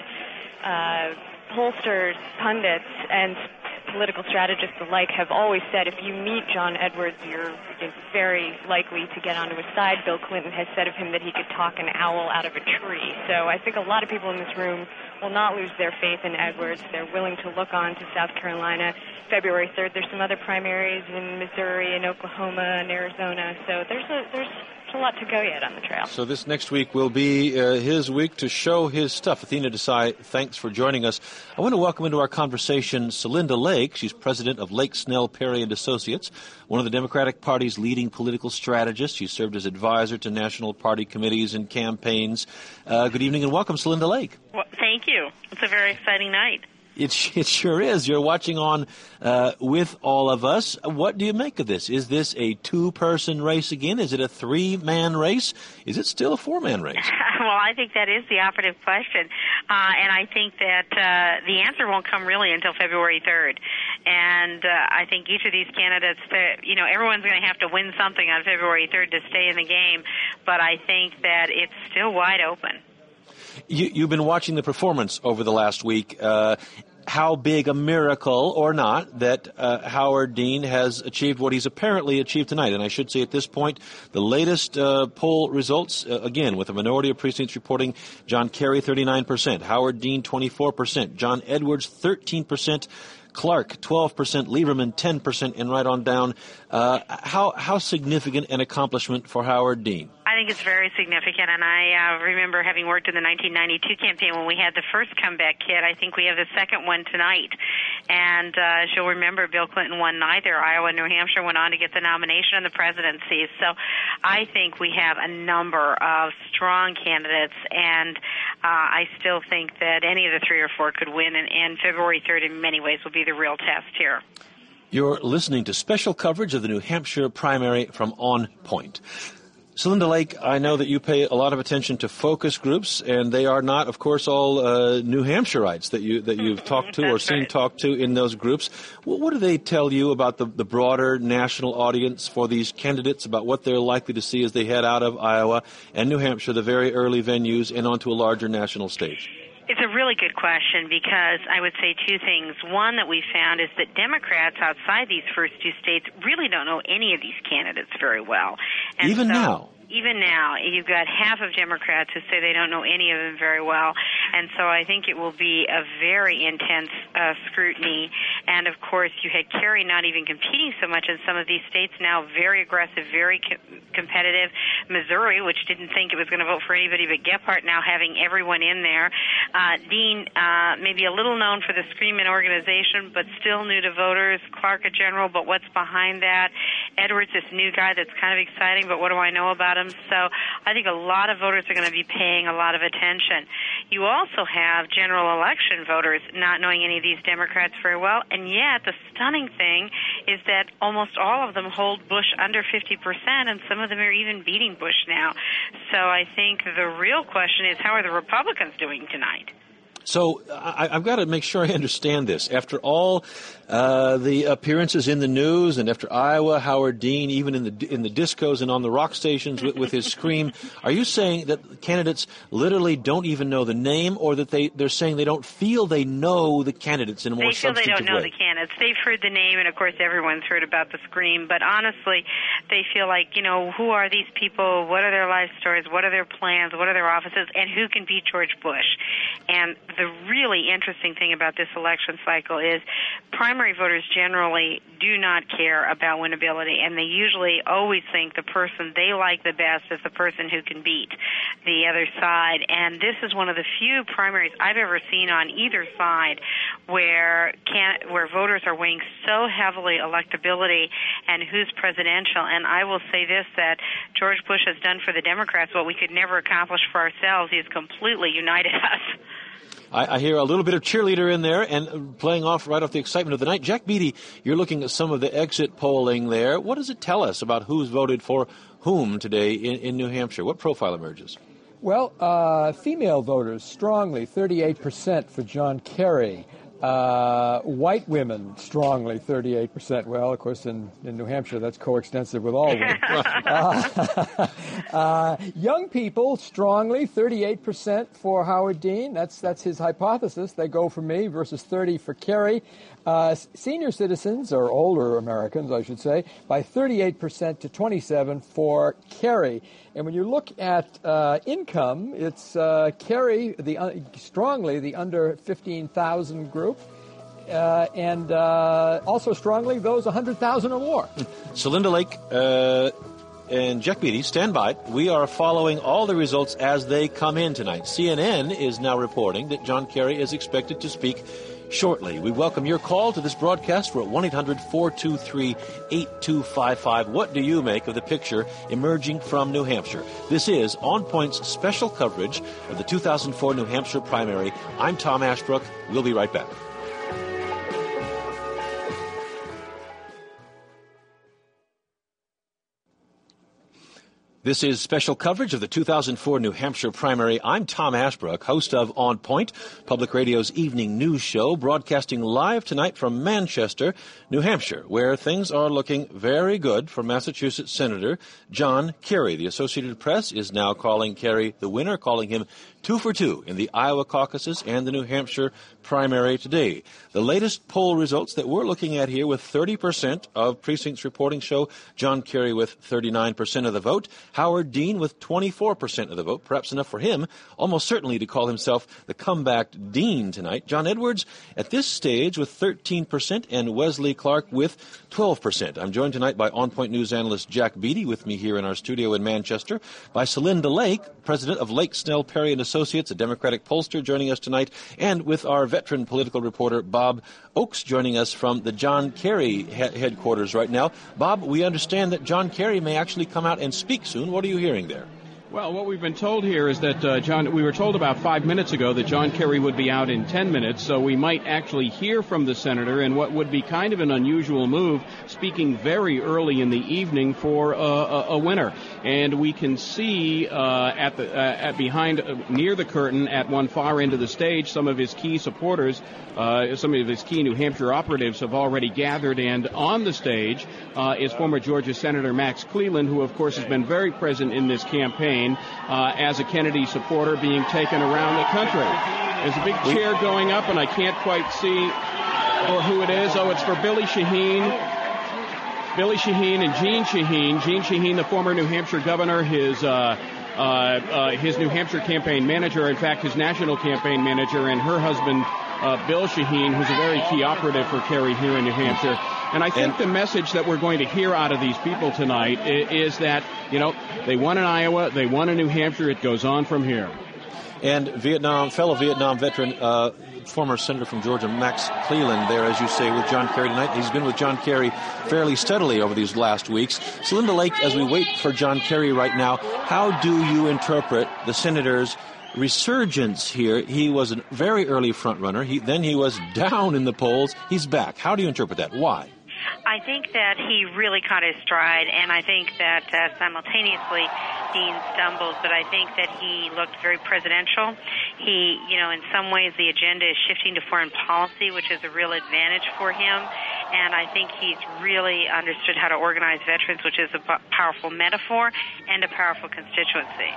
Speaker 9: uh, pollsters, pundits, and political strategists alike have always said if you meet John Edwards, you're very likely to get onto his side. Bill Clinton has said of him that he could talk an owl out of a tree. So I think a lot of people in this room will not lose their faith in Edwards. They're willing to look on to South Carolina. February third, there's some other primaries in Missouri and Oklahoma and Arizona. So there's a there's a lot to go yet on the trail.
Speaker 1: So this next week will be uh, his week to show his stuff. Athena Desai, thanks for joining us. I want to welcome into our conversation Celinda Lake. She's president of Lake Snell Perry and Associates, one of the Democratic Party's leading political strategists. She served as advisor to national party committees and campaigns. Uh, good evening and welcome, Celinda Lake.
Speaker 10: Well, thank you. It's a very exciting night.
Speaker 1: It, it sure is. You're watching on uh, with all of us. What do you make of this? Is this a two-person race again? Is it a three-man race? Is it still a four-man race?
Speaker 10: Well, I think that is the operative question. Uh, and I think that uh, the answer won't come really until February third. And uh, I think each of these candidates, you know, everyone's going to have to win something on February third to stay in the game. But I think that it's still wide open.
Speaker 1: You, you've been watching the performance over the last week. Uh, how big a miracle or not that uh, Howard Dean has achieved what he's apparently achieved tonight. And I should say at this point, the latest uh, poll results, uh, again, with a minority of precincts reporting John Kerry thirty-nine percent, Howard Dean twenty-four percent, John Edwards thirteen percent, Clark twelve percent, Lieberman ten percent, and right on down. Uh, how, how significant an accomplishment for Howard Dean?
Speaker 10: I think it's very significant, and I uh, remember having worked in the nineteen ninety-two campaign when we had the first comeback kid. I think we have the second one tonight. And uh, as you'll remember, Bill Clinton won neither. Iowa and New Hampshire went on to get the nomination and the presidency. So I think we have a number of strong candidates, and uh, I still think that any of the three or four could win, and, and February third in many ways will be the real test here.
Speaker 1: You're listening to special coverage of the New Hampshire primary from On Point. Celinda Lake, I know that you pay a lot of attention to focus groups, and they are not, of course, all uh, New Hampshireites that, you, that you've talked to or seen right. talked to in those groups. What, what do they tell you about the, the broader national audience for these candidates, about what they're likely to see as they head out of Iowa and New Hampshire, the very early venues, and onto a larger national stage?
Speaker 10: It's a really good question because I would say two things. One that we found is that Democrats outside these first two states really don't know any of these candidates very well. And
Speaker 1: Even
Speaker 10: so,
Speaker 1: now?
Speaker 10: Even now, you've got half of Democrats who say they don't know any of them very well, and so I think it will be a very intense uh, scrutiny. And, of course, you had Kerry not even competing so much in some of these states now, very aggressive, very co- competitive. Missouri, which didn't think it was going to vote for anybody but Gephardt, now having everyone in there. Uh, Dean, uh, maybe a little known for the Screamin' organization, but still new to voters. Clark, a general, but what's behind that? Edwards, this new guy that's kind of exciting, but what do I know about him? So I think a lot of voters are going to be paying a lot of attention. You also have general election voters not knowing any of these Democrats very well, and yet the stunning thing is that almost all of them hold Bush under fifty percent, and some of them are even beating Bush now. So I think the real question is, how are the Republicans doing tonight?
Speaker 1: So I, I've got to make sure I understand this. After all uh, the appearances in the news, and after Iowa, Howard Dean, even in the in the discos and on the rock stations with, with his scream, are you saying that candidates literally don't even know the name, or that they, they're saying they don't feel they know the candidates in a more substantive way?
Speaker 10: They feel they don't know way? the candidates. They've heard the name, and, of course, everyone's heard about the scream. But honestly, they feel like, you know, who are these people? What are their life stories? What are their plans? What are their offices? And who can beat George Bush? And the really interesting thing about this election cycle is primary voters generally do not care about winnability, and they usually always think the person they like the best is the person who can beat the other side. And this is one of the few primaries I've ever seen on either side where can, where voters are weighing so heavily electability and who's presidential. And I will say this, that George Bush has done for the Democrats what we could never accomplish for ourselves. He has completely united us.
Speaker 1: I, I hear a little bit of cheerleader in there, and playing off right off the excitement of the night. Jack Beatty, you're looking at some of the exit polling there. What does it tell us about who's voted for whom today in, in New Hampshire? What profile emerges?
Speaker 2: Well, uh, female voters strongly, thirty-eight percent for John Kerry. Uh, white women strongly, thirty-eight percent. Well, of course, in, in New Hampshire, that's coextensive with all women. uh, uh, young people strongly, thirty-eight percent for Howard Dean. That's that's his hypothesis. They go for me versus thirty for Kerry. Uh, senior citizens, or older Americans, I should say, by thirty-eight percent to twenty-seven for Kerry. And when you look at uh, income, it's uh, Kerry, the uh, strongly the under fifteen thousand group, uh, and uh, also strongly those one hundred thousand or more.
Speaker 1: Celinda Lake uh, and Jack Beatty, stand by. We are following all the results as they come in tonight. C N N is now reporting that John Kerry is expected to speak shortly. We welcome your call to this broadcast. We're at one eight hundred four two three eight two five five. What do you make of the picture emerging from New Hampshire? This is On Point's special coverage of the two thousand four New Hampshire primary. I'm Tom Ashbrook. We'll be right back. This is special coverage of the two thousand four New Hampshire primary. I'm Tom Ashbrook, host of On Point, Public Radio's evening news show, broadcasting live tonight from Manchester, New Hampshire, where things are looking very good for Massachusetts Senator John Kerry. The Associated Press is now calling Kerry the winner, calling him two for two in the Iowa caucuses and the New Hampshire primary today. The latest poll results that we're looking at here with thirty percent of precincts reporting show John Kerry with thirty-nine percent of the vote, Howard Dean with twenty-four percent of the vote, perhaps enough for him almost certainly to call himself the comeback Dean tonight. John Edwards at this stage with thirteen percent and Wesley Clark with twelve percent. I'm joined tonight by On Point News analyst Jack Beatty with me here in our studio in Manchester, by Celinda Lake, president of Lake Snell Perry and Associates, a Democratic pollster, joining us tonight, and with our veteran political reporter Bob Oakes joining us from the John Kerry he- headquarters right now. Bob, we understand that John Kerry may actually come out and speak soon. What are you hearing there?
Speaker 5: Well, what we've been told here is that uh, John, we were told about five minutes ago that John Kerry would be out in ten minutes, so we might actually hear from the senator in what would be kind of an unusual move, speaking very early in the evening for uh, a, a winner. And we can see uh, at the uh, at behind uh, near the curtain at one far end of the stage, some of his key supporters, uh, some of his key New Hampshire operatives have already gathered, and on the stage uh, is former Georgia Senator Max Cleland, who of course has been very present in this campaign. Uh, as a Kennedy supporter being taken around the country. There's a big cheer going up, and I can't quite see or who it is. Oh, it's for Billy Shaheen. Billy Shaheen and Jean Shaheen. Jean Shaheen, the former New Hampshire governor, his uh, uh, uh, his New Hampshire campaign manager, in fact, his national campaign manager, and her husband, uh, Bill Shaheen, who's a very key operative for Kerry here in New Hampshire. And I think the message that we're going to hear out of these people tonight is that, you know, they won in Iowa, they won in New Hampshire, it goes on from here.
Speaker 1: And Vietnam, fellow Vietnam veteran, uh, former senator from Georgia, Max Cleland, there, as you say, with John Kerry tonight. He's been with John Kerry fairly steadily over these last weeks. Celinda Lake, as we wait for John Kerry right now, how do you interpret the senator's resurgence here? He was a very early front runner. He, then he was down in the polls. He's back. How do you interpret that? Why?
Speaker 10: I think that he really caught his stride, and I think that uh, simultaneously Dean stumbled, but I think that he looked very presidential. He, you know, in some ways the agenda is shifting to foreign policy, which is a real advantage for him, and I think he's really understood how to organize veterans, which is a powerful metaphor and a powerful constituency.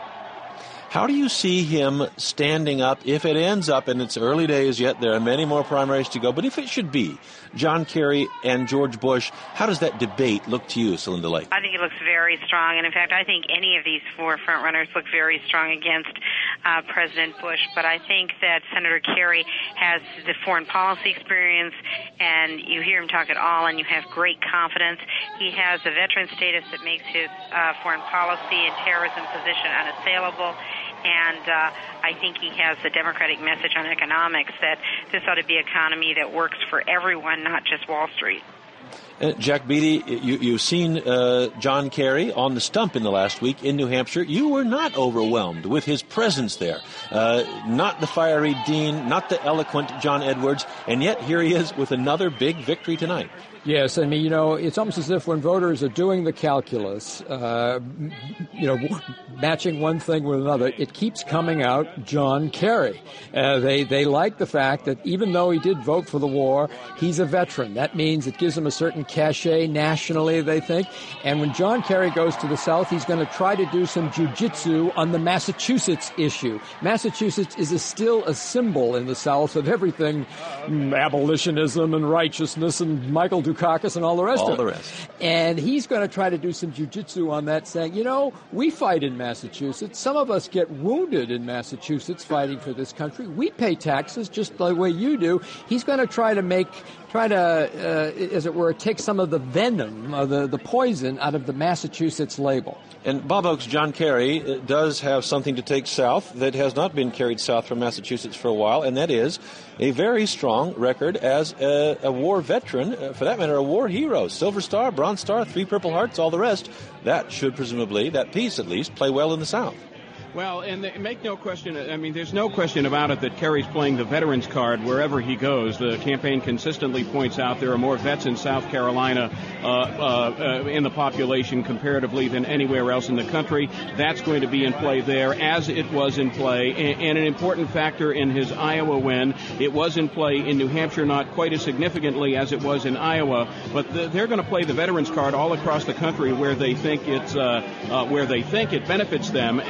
Speaker 1: How do you see him standing up if it ends up, and it's early days yet, there are many more primaries to go, but if it should be John Kerry and George Bush, how does that debate look to you, Celinda Lake?
Speaker 10: I think it looks very strong, and in fact, I think any of these four frontrunners look very strong against uh, President Bush, but I think that Senator Kerry has the foreign policy experience, and you hear him talk at all, and you have great confidence. He has a veteran status that makes his uh, foreign policy and terrorism position unassailable. And uh, I think he has the Democratic message on economics that this ought to be an economy that works for everyone, not just Wall Street.
Speaker 1: Uh, Jack Beatty, you, you've seen uh, John Kerry on the stump in the last week in New Hampshire. You were not overwhelmed with his presence there. Uh, not the fiery Dean, not the eloquent John Edwards, and yet here he is with another big victory tonight.
Speaker 2: Yes, I mean, you know, it's almost as if when voters are doing the calculus, uh, you know, matching one thing with another, it keeps coming out John Kerry. Uh, they they like the fact that even though he did vote for the war, he's a veteran. That means it gives him a certain cachet nationally, they think. And when John Kerry goes to the South, he's going to try to do some jujitsu on the Massachusetts issue. Massachusetts is a, still a symbol in the South of everything, abolitionism and righteousness and Michael Dukakis and all the rest
Speaker 1: all
Speaker 2: of it.
Speaker 1: All the rest.
Speaker 2: And he's going to try to do some jujitsu on that, saying, you know, we fight in Massachusetts. Some of us get wounded in Massachusetts fighting for this country. We pay taxes just the way you do. He's going to try to make, try to, uh, as it were, take some of the venom, uh, the, the poison out of the Massachusetts label.
Speaker 1: And Bob Oakes, John Kerry does have something to take south that has not been carried south from Massachusetts for a while, and that is a very strong record as a, a war veteran, uh, for that matter, a war hero. Silver Star, Bronze Star, three Purple Hearts, all the rest. That should presumably, that piece at least, play well in the South.
Speaker 5: Well, and they make no question, I mean, there's no question about it that Kerry's playing the veterans card wherever he goes. The campaign consistently points out there are more vets in South Carolina uh, uh, uh, in the population comparatively than anywhere else in the country. That's going to be in play there, as it was in play. And, and an important factor in his Iowa win, it was in play in New Hampshire, not quite as significantly as it was in Iowa, but the, they're going to play the veterans card all across the country where they think it's uh, uh, where they think it benefits them. And, and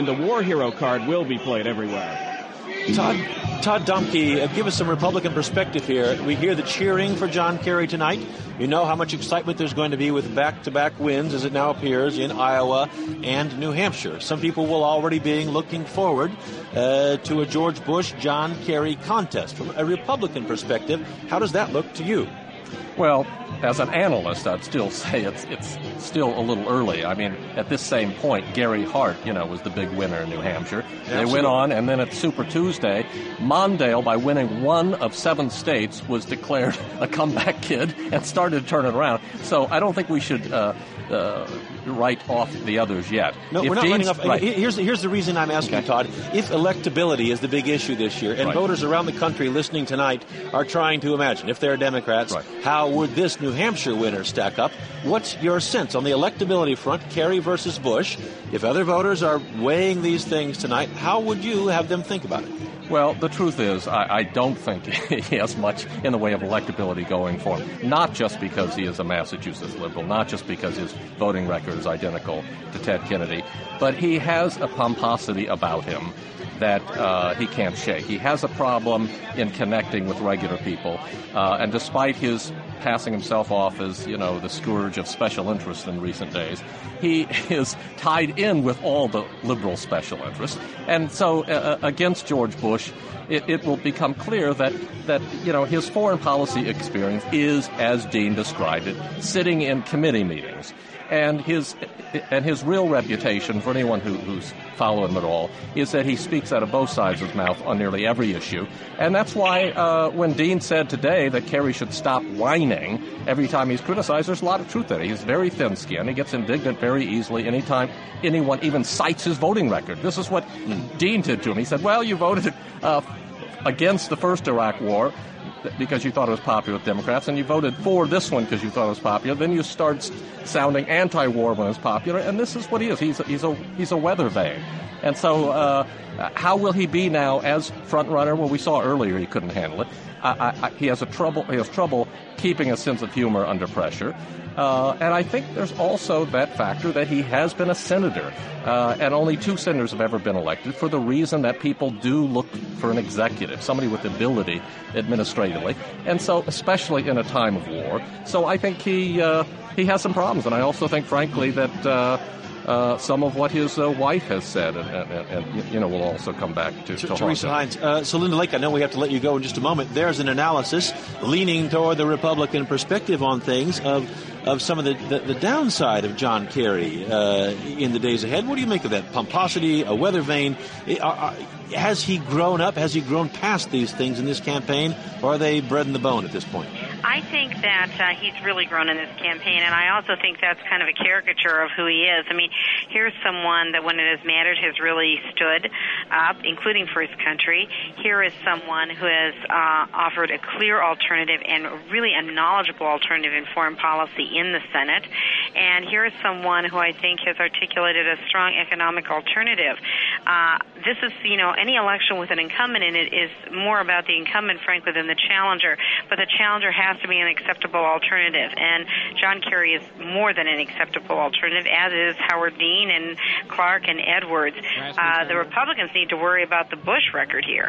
Speaker 5: the war hero card will be played everywhere.
Speaker 1: Todd, Todd Domke, uh, give us some Republican perspective here. We hear the cheering for John Kerry tonight. You know how much excitement there's going to be with back-to-back wins, as it now appears, in Iowa and New Hampshire. Some people will already be looking forward uh, to a George Bush-John Kerry contest. From a Republican perspective, how does that look to you?
Speaker 4: Well, as an analyst, I'd still say it's it's still a little early. I mean, at this same point, Gary Hart, you know, was the big winner in New Hampshire. Absolutely. They went on, and then at Super Tuesday, Mondale, by winning one of seven states, was declared a comeback kid and started to turn it around. So I don't think we should uh, uh, write off the others yet.
Speaker 1: No,
Speaker 4: if
Speaker 1: we're not
Speaker 4: Dean's,
Speaker 1: writing off.
Speaker 4: Right.
Speaker 1: Here's, here's the reason I'm asking,
Speaker 4: okay.
Speaker 1: Todd. If electability is the big issue this year, and
Speaker 4: right.
Speaker 1: voters around the country listening tonight are trying to imagine, if they're Democrats,
Speaker 4: right.
Speaker 1: how would this New Hampshire winner stack up? What's your sense on the electability front, Kerry versus Bush? If other voters are weighing these things tonight, how would you have them think about it?
Speaker 4: Well, the truth is, I, I don't think he has much in the way of electability going for him. Not just because he is a Massachusetts liberal, not just because his voting record is identical to Ted Kennedy, but he has a pomposity about him that uh, he can't shake. He has a problem in connecting with regular people, uh, and despite his passing himself off as, you know, the scourge of special interest in recent days, he is tied in with all the liberal special interests. And so uh, against George Bush, it, it will become clear that, that, you know, his foreign policy experience is, as Dean described it, sitting in committee meetings. And his and his real reputation, for anyone who, who's followed him at all, is that he speaks out of both sides of his mouth on nearly every issue. And that's why uh, when Dean said today that Kerry should stop whining every time he's criticized, there's a lot of truth there. He's very thin-skinned. He gets indignant very easily anytime anyone even cites his voting record. This is what mm. Dean did to him. He said, well, you voted uh, against the first Iraq war because you thought it was popular with Democrats, and you voted for this one because you thought it was popular. Then you start sounding anti-war when it's popular, and this is what he is. He's a, he's a he's a weather vane. And so, uh, how will he be now as front runner? Well, we saw earlier he couldn't handle it. I, I, I, he has a trouble. He has trouble keeping a sense of humor under pressure. Uh, and I think there's also that factor that he has been a senator, uh, and only two senators have ever been elected for the reason that people do look for an executive, somebody with ability administratively, and so especially in a time of war. So I think he uh, he has some problems, and I also think, frankly, that uh, uh, some of what his uh, wife has said, and, and, and you know, will also come back to, to
Speaker 1: Teresa Hines. Uh, so, Linda Lake, I know we have to let you go in just a moment. There's an analysis leaning toward the Republican perspective on things of of some of the, the, the downside of John Kerry uh, in the days ahead. What do you make of that? Pomposity, a weather vane. Uh, has he grown up? Has he grown past these things in this campaign, or are they bred in the bone at this point?
Speaker 10: I think that uh, he's really grown in this campaign, and I also think that's kind of a caricature of who he is. I mean, here's someone that when it has mattered has really stood up, including for his country. Here is someone who has uh, offered a clear alternative and really a knowledgeable alternative in foreign policy in the Senate. And here is someone who I think has articulated a strong economic alternative. Uh, this is, you know, any election with an incumbent in it is more about the incumbent, frankly, than the challenger. But the challenger has to be an acceptable alternative. And John Kerry is more than an acceptable alternative, as is Howard Dean and Clark and Edwards. Uh, the Republicans need to worry about the Bush record here.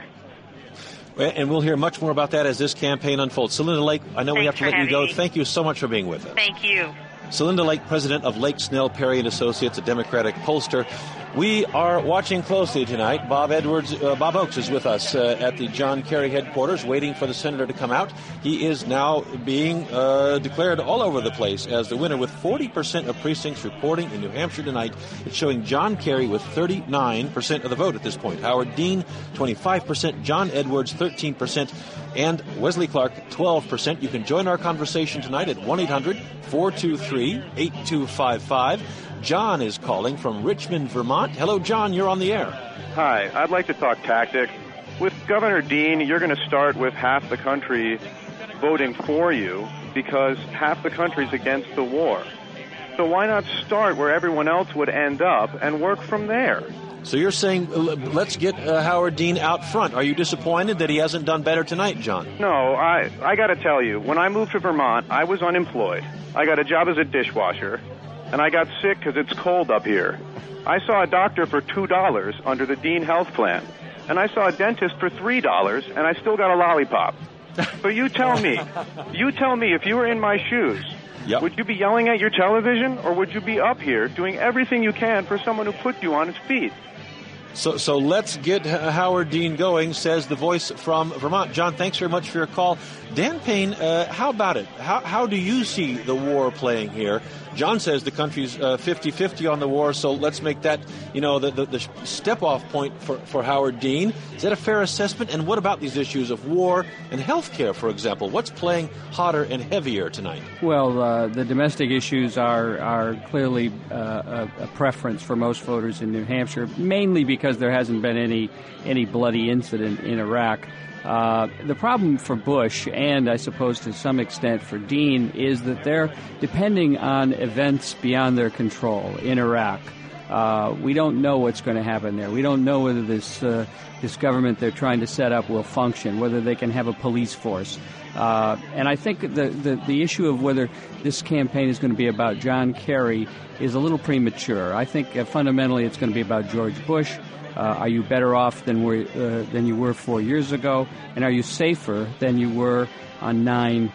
Speaker 1: And we'll hear much more about that as this campaign unfolds. So, Linda Lake, I know
Speaker 10: Thanks
Speaker 1: we have to let you go. Me. Thank you so much for being with us.
Speaker 10: Thank you.
Speaker 1: So, Linda Lake, president of Lake Snell Perry and Associates, a Democratic pollster. We are watching closely tonight. Bob Edwards, uh, Bob Oakes is with us uh, at the John Kerry headquarters, waiting for the senator to come out. He is now being uh, declared all over the place as the winner, with forty percent of precincts reporting in New Hampshire tonight. It's showing John Kerry with thirty-nine percent of the vote at this point. Howard Dean, twenty-five percent. John Edwards, thirteen percent. And Wesley Clark, twelve percent. You can join our conversation tonight at one eight hundred four two three eight two five five. John is calling from Richmond, Vermont. Hello, John. You're on the air.
Speaker 11: Hi. I'd like to talk tactics. With Governor Dean, you're going to start with half the country voting for you because half the country's against the war. So why not start where everyone else would end up and work from there?
Speaker 1: So you're saying let's get uh, Howard Dean out front. Are you disappointed that he hasn't done better tonight, John?
Speaker 11: No, I, I got to tell you, when I moved to Vermont, I was unemployed. I got a job as a dishwasher. and I got sick because it's cold up here. I saw a doctor for two dollars under the Dean Health Plan, and I saw a dentist for three dollars, and I still got a lollipop. So you tell me, you tell me if you were in my shoes, yep. would you be yelling at your television, or would you be up here doing everything you can for someone who put you on his feet?
Speaker 1: So, so let's get Howard Dean going, says the voice from Vermont. John, thanks very much for your call. Dan Payne, uh, how about it? How, how do you see the war playing here? John says the country's uh, fifty-fifty on the war, so let's make that, you know, the, the, the step-off point for, for Howard Dean. Is that a fair assessment? And what about these issues of war and health care, for example? What's playing hotter and heavier tonight?
Speaker 3: Well, uh, the domestic issues are, are clearly uh, a, a preference for most voters in New Hampshire, mainly because there hasn't been any, any bloody incident in Iraq. Uh, the problem for Bush, and I suppose to some extent for Dean, is that they're depending on events beyond their control in Iraq. Uh, we don't know what's going to happen there. We don't know whether this uh, this government they're trying to set up will function, whether they can have a police force. Uh, and I think the, the, the issue of whether this campaign is going to be about John Kerry is a little premature. I think uh, fundamentally it's going to be about George Bush. Uh, are you better off than were, uh, than you were four years ago? And are you safer than you were on nine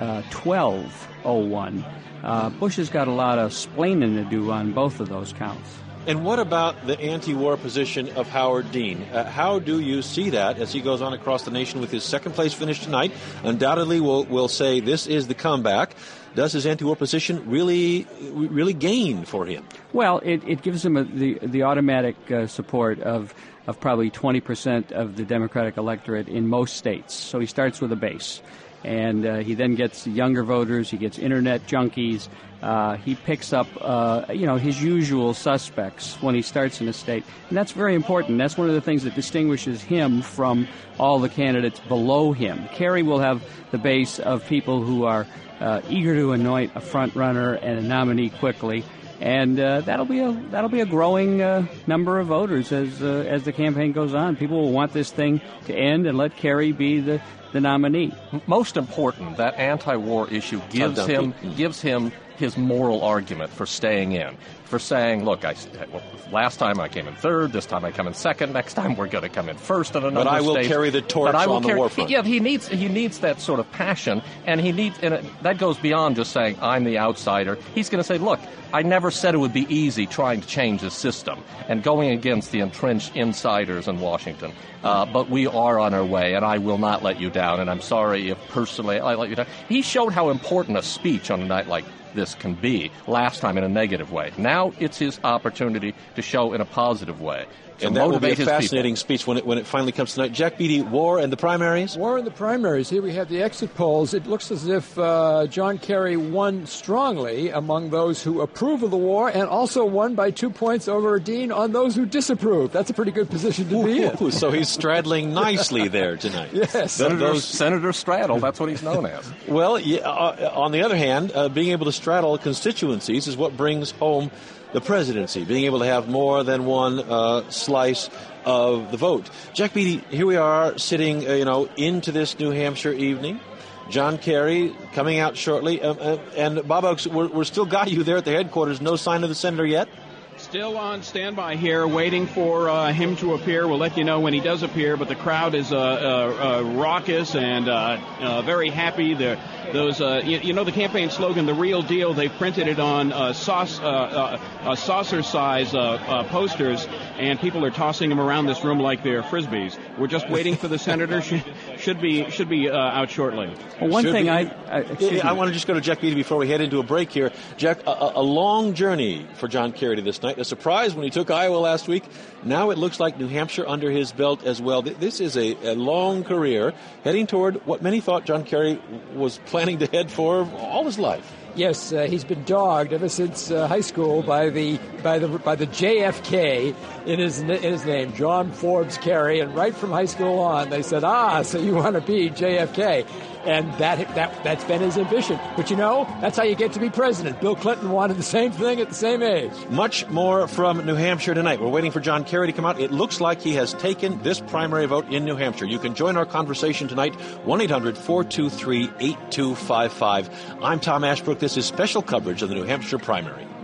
Speaker 3: twelve oh one? Uh, Bush has got a lot of splaining to do on both of those counts.
Speaker 1: And what about the anti-war position of Howard Dean? Uh, how do you see that as he goes on across the nation with his second-place finish tonight? Undoubtedly, we'll, we'll say this is the comeback. Does his anti-war position really really gain for him?
Speaker 3: Well, it, it gives him a, the the automatic uh, support of of probably twenty percent of the Democratic electorate in most states. So he starts with a base. And uh, he then gets younger voters, he gets internet junkies, uh, he picks up, uh, you know, his usual suspects when he starts in a state. And that's very important. That's one of the things that distinguishes him from all the candidates below him. Kerry will have the base of people who are uh, eager to anoint a front runner and a nominee quickly. And uh, that'll be a that'll be a growing uh, number of voters as uh, as the campaign goes on. People will want this thing to end and let Kerry be the, the nominee.
Speaker 4: Most important, that anti-war issue gives him gives him his moral argument for staying in, for saying, look, I, last time I came in third, this time I come in second, next time we're going to come in first in another
Speaker 1: But I will
Speaker 4: state.
Speaker 1: carry the torch
Speaker 4: but I will
Speaker 1: on
Speaker 4: carry,
Speaker 1: the war front.
Speaker 4: Yeah, he needs he needs that sort of passion, and he needs and it, that goes beyond just saying I'm the outsider. He's going to say, look, I never said it would be easy trying to change the system and going against the entrenched insiders in Washington. Uh, but we are on our way, and I will not let you down, and I'm sorry if personally I let you down. He showed how important a speech on a night like this can be last time in a negative way. Now it's his opportunity to show in a positive way.
Speaker 1: And that will be a fascinating speech when it when it finally comes tonight. Jack Beatty, war and the primaries?
Speaker 2: War and the primaries. Here we have the exit polls. It looks as if uh, John Kerry won strongly among those who approve of the war and also won by two points over Dean on those who disapprove. That's a pretty good position to be in.
Speaker 1: So he's straddling nicely there tonight.
Speaker 2: Yes.
Speaker 4: Senator, those... Senator Straddle, that's what he's known as.
Speaker 1: Well, yeah, uh, on the other hand, uh, being able to straddle constituencies is what brings home the presidency, being able to have more than one uh, slice of the vote. Jack Beatty, here we are sitting, uh, you know, into this New Hampshire evening. John Kerry coming out shortly. Um, uh, and Bob Oakes, we're, we're still got you there at the headquarters. No sign of the senator yet?
Speaker 5: Still on standby here, waiting for uh, him to appear. We'll let you know when he does appear, but the crowd is uh, uh, uh, raucous and uh, uh, very happy. They're, those, uh, you, you know, the campaign slogan, the real deal, they printed it on uh, sauce, uh, uh, uh, saucer-size uh, uh, posters, and people are tossing them around this room like they're Frisbees. We're just waiting for the senator. Should, should be should be uh, out shortly.
Speaker 3: Well, one
Speaker 1: should
Speaker 3: thing
Speaker 1: be,
Speaker 3: I... I,
Speaker 1: yeah, I want to just go to Jack Beatty before we head into a break here. Jack, a, a long journey for John Kerry to this night. A surprise when he took Iowa last week. Now it looks like New Hampshire under his belt as well. This is a, a long career heading toward what many thought John Kerry was planning to head for all his life.
Speaker 2: Yes, uh, he's been dogged ever since uh, high school by the by the by the J F K in his in his name, John Forbes Kerry, and right from high school on, they said, "Ah, so you want to be J F K?" And that that that's been his ambition. But you know, that's how you get to be president. Bill Clinton wanted the same thing at the same age.
Speaker 1: Much more from New Hampshire tonight. We're waiting for John Kerry to come out. It looks like he has taken this primary vote in New Hampshire. You can join our conversation tonight. one eight hundred four two three eight two five five. I'm Tom Ashbrook. This is special coverage of the New Hampshire primary.